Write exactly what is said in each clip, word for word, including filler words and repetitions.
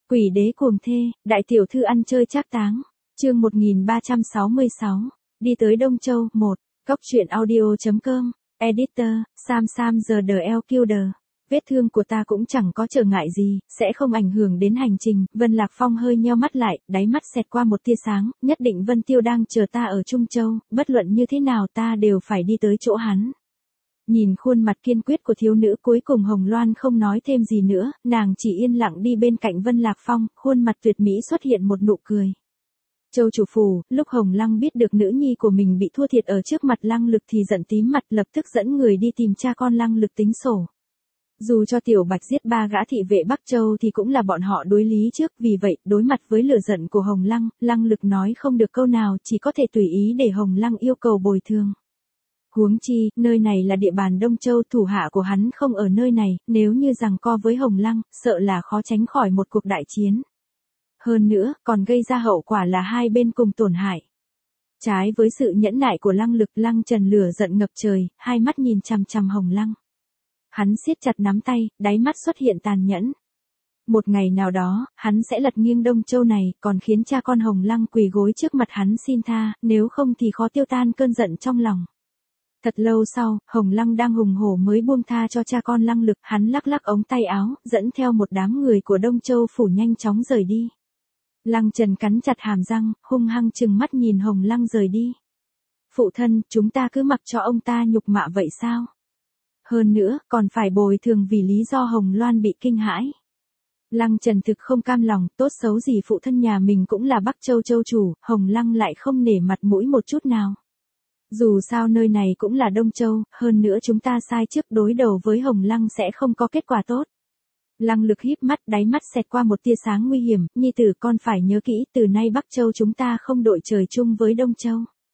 Quỷ đế cuồng thê, đại tiểu thư ăn chơi trác táng. Chương một nghìn ba trăm sáu mươi sáu. Đi tới Đông Châu. một. Cóc truyện audio.com. Editor, Sam Sam The The El Killer. Vết thương của ta cũng chẳng có trở ngại gì, sẽ không ảnh hưởng đến hành trình. Vân Lạc Phong hơi nheo mắt lại, đáy mắt xẹt qua một tia sáng, nhất định Vân Tiêu đang chờ ta ở Trung Châu, bất luận như thế nào ta đều phải đi tới chỗ hắn. Nhìn khuôn mặt kiên quyết của thiếu nữ, cuối cùng Hồng Loan không nói thêm gì nữa, nàng chỉ yên lặng đi bên cạnh Vân Lạc Phong, khuôn mặt tuyệt mỹ xuất hiện một nụ cười. Châu chủ phủ, lúc Hồng Lăng biết được nữ nhi của mình bị thua thiệt ở trước mặt Lăng Lực thì giận tím mặt, lập tức dẫn người đi tìm cha con Lăng Lực tính sổ. Dù cho Tiểu Bạch giết ba gã thị vệ Bắc Châu thì cũng là bọn họ đối lý trước, vì vậy, đối mặt với lửa giận của Hồng Lăng, Lăng Lực nói không được câu nào, chỉ có thể tùy ý để Hồng Lăng yêu cầu bồi thường. Huống chi, nơi này là địa bàn Đông Châu, thủ hạ của hắn không ở nơi này, nếu như giằng co với Hồng Lăng, sợ là khó tránh khỏi một cuộc đại chiến. Hơn nữa, còn gây ra hậu quả là hai bên cùng tổn hại. Trái với sự nhẫn nại của Lăng Lực, Lăng Trần lửa giận ngập trời, hai mắt nhìn chằm chằm Hồng Lăng. Hắn siết chặt nắm tay, đáy mắt xuất hiện tàn nhẫn. Một ngày nào đó, hắn sẽ lật nghiêng Đông Châu này, còn khiến cha con Hồng Lăng quỳ gối trước mặt hắn xin tha, nếu không thì khó tiêu tan cơn giận trong lòng. Thật lâu sau, Hồng Lăng đang hùng hổ mới buông tha cho cha con Lăng Lực, hắn lắc lắc ống tay áo, dẫn theo một đám người của Đông Châu phủ nhanh chóng rời đi. Lăng Trần cắn chặt hàm răng, hung hăng trừng mắt nhìn Hồng Lăng rời đi. Phụ thân, chúng ta cứ mặc cho ông ta nhục mạ vậy sao? Hơn nữa, còn phải bồi thường vì lý do Hồng Loan bị kinh hãi. Lăng Trần thực không cam lòng, tốt xấu gì phụ thân nhà mình cũng là Bắc Châu châu chủ, Hồng Lăng lại không nể mặt mũi một chút nào. Dù sao nơi này cũng là Đông Châu, hơn nữa chúng ta sai trước đối đầu với Hồng Lăng sẽ không có kết quả tốt. Lăng Lực híp mắt, đáy mắt xẹt qua một tia sáng nguy hiểm, nhi tử con phải nhớ kỹ, từ nay Bắc Châu chúng ta không đội trời chung với Đông Châu.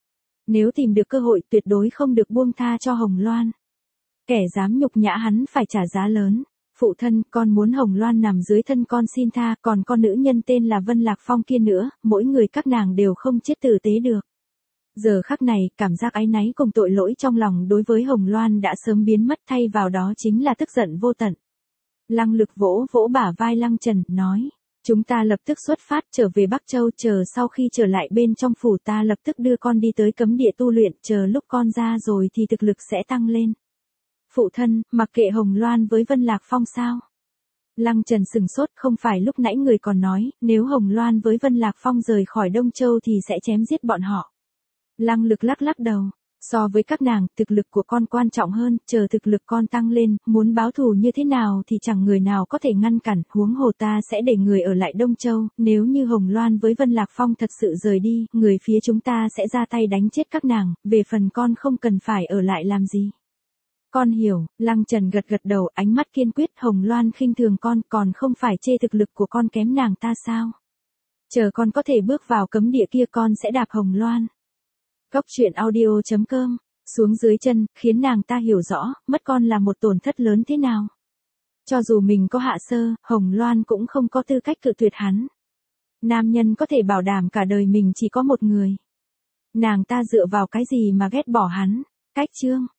Nếu tìm được cơ hội tuyệt đối không được buông tha cho Hồng Loan. Kẻ dám nhục nhã hắn phải trả giá lớn. Phụ thân, con muốn Hồng Loan nằm dưới thân con xin tha, còn con nữ nhân tên là Vân Lạc Phong kia nữa, mỗi người các nàng đều không chết tử tế được. Giờ khắc này, cảm giác áy náy cùng tội lỗi trong lòng đối với Hồng Loan đã sớm biến mất, thay vào đó chính là tức giận vô tận. Lăng Lực vỗ vỗ bả vai Lăng Trần, nói, chúng ta lập tức xuất phát trở về Bắc Châu, chờ sau khi trở lại bên trong phủ ta lập tức đưa con đi tới cấm địa tu luyện, chờ lúc con ra rồi thì thực lực sẽ tăng lên. Phụ thân, mặc kệ Hồng Loan với Vân Lạc Phong sao? Lăng Trần sừng sốt, không phải lúc nãy người còn nói, nếu Hồng Loan với Vân Lạc Phong rời khỏi Đông Châu thì sẽ chém giết bọn họ. Lăng Lực lắc lắc đầu, so với các nàng, thực lực của con quan trọng hơn, chờ thực lực con tăng lên, muốn báo thù như thế nào thì chẳng người nào có thể ngăn cản, huống hồ ta sẽ để người ở lại Đông Châu, nếu như Hồng Loan với Vân Lạc Phong thật sự rời đi, người phía chúng ta sẽ ra tay đánh chết các nàng, về phần con không cần phải ở lại làm gì. Con hiểu, Lăng Trần gật gật đầu, ánh mắt kiên quyết, Hồng Loan khinh thường con, còn không phải chê thực lực của con kém nàng ta sao? Chờ con có thể bước vào cấm địa kia con sẽ đạp Hồng Loan. Cóc truyện audio.com, xuống dưới chân, khiến nàng ta hiểu rõ, mất con là một tổn thất lớn thế nào. Cho dù mình có hạ sơ, Hồng Loan cũng không có tư cách cự tuyệt hắn. Nam nhân có thể bảo đảm cả đời mình chỉ có một người. Nàng ta dựa vào cái gì mà ghét bỏ hắn? Cách chương